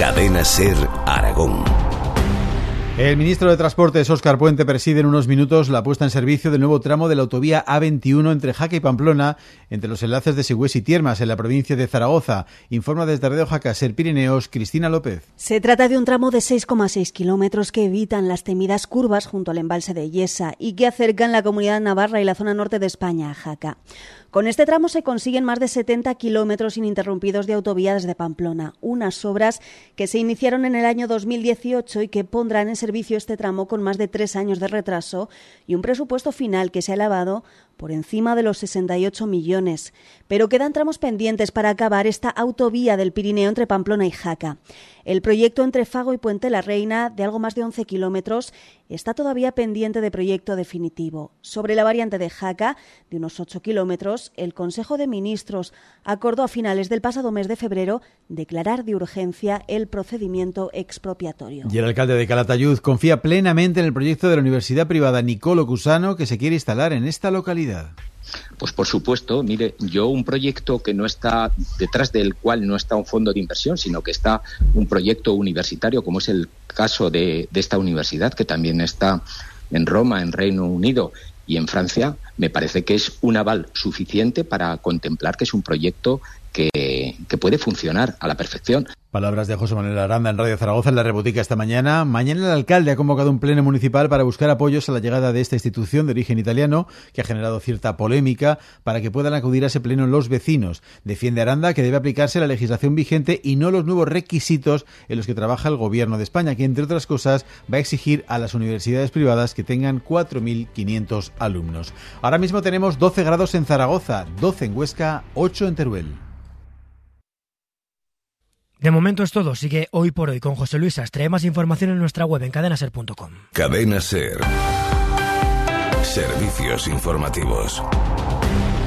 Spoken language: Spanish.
Cadena Ser Aragón. El ministro de Transportes, Óscar Puente, preside en unos minutos la puesta en servicio del nuevo tramo de la autovía A21 entre Jaca y Pamplona, entre los enlaces de Sigüés y Tiermas, en la provincia de Zaragoza. Informa desde Radio Jaca Ser Pirineos, Cristina López. Se trata de un tramo de 6,6 kilómetros que evitan las temidas curvas junto al embalse de Yesa y que acercan la Comunidad Navarra y la zona norte de España a Jaca. Con este tramo se consiguen más de 70 kilómetros ininterrumpidos de autovía desde Pamplona, unas obras que se iniciaron en el año 2018 y que pondrán en servicio este tramo con más de 3 años de retraso y un presupuesto final que se ha elevado por encima de los 68 millones. Pero quedan tramos pendientes para acabar esta autovía del Pirineo entre Pamplona y Jaca. El proyecto entre Fago y Puente la Reina, de algo más de 11 kilómetros, está todavía pendiente de proyecto definitivo. Sobre la variante de Jaca, de unos 8 kilómetros, el Consejo de Ministros acordó a finales del pasado mes de febrero declarar de urgencia el procedimiento expropiatorio. Y el alcalde de Calatayud confía plenamente en el proyecto de la Universidad Privada Nicolo Cusano, que se quiere instalar en esta localidad. Pues por supuesto, mire, yo un proyecto que no está, detrás del cual no está un fondo de inversión, sino que está un proyecto universitario, como es el caso de esta universidad, que también está en Roma, en Reino Unido y en Francia, me parece que es un aval suficiente para contemplar que es un proyecto que puede funcionar a la perfección. Palabras de José Manuel Aranda en Radio Zaragoza en La Rebotica esta mañana. Mañana el alcalde ha convocado un pleno municipal para buscar apoyos a la llegada de esta institución de origen italiano, que ha generado cierta polémica, para que puedan acudir a ese pleno los vecinos. Defiende Aranda que debe aplicarse la legislación vigente y no los nuevos requisitos en los que trabaja el Gobierno de España, que entre otras cosas va a exigir a las universidades privadas que tengan 4.500 alumnos. Ahora mismo tenemos 12 grados en Zaragoza, 12 en Huesca, 8 en Teruel. De momento es todo. Sigue Hoy por Hoy con José Luis Astre. Más información en nuestra web en cadenaser.com. Cadena Ser. Servicios informativos.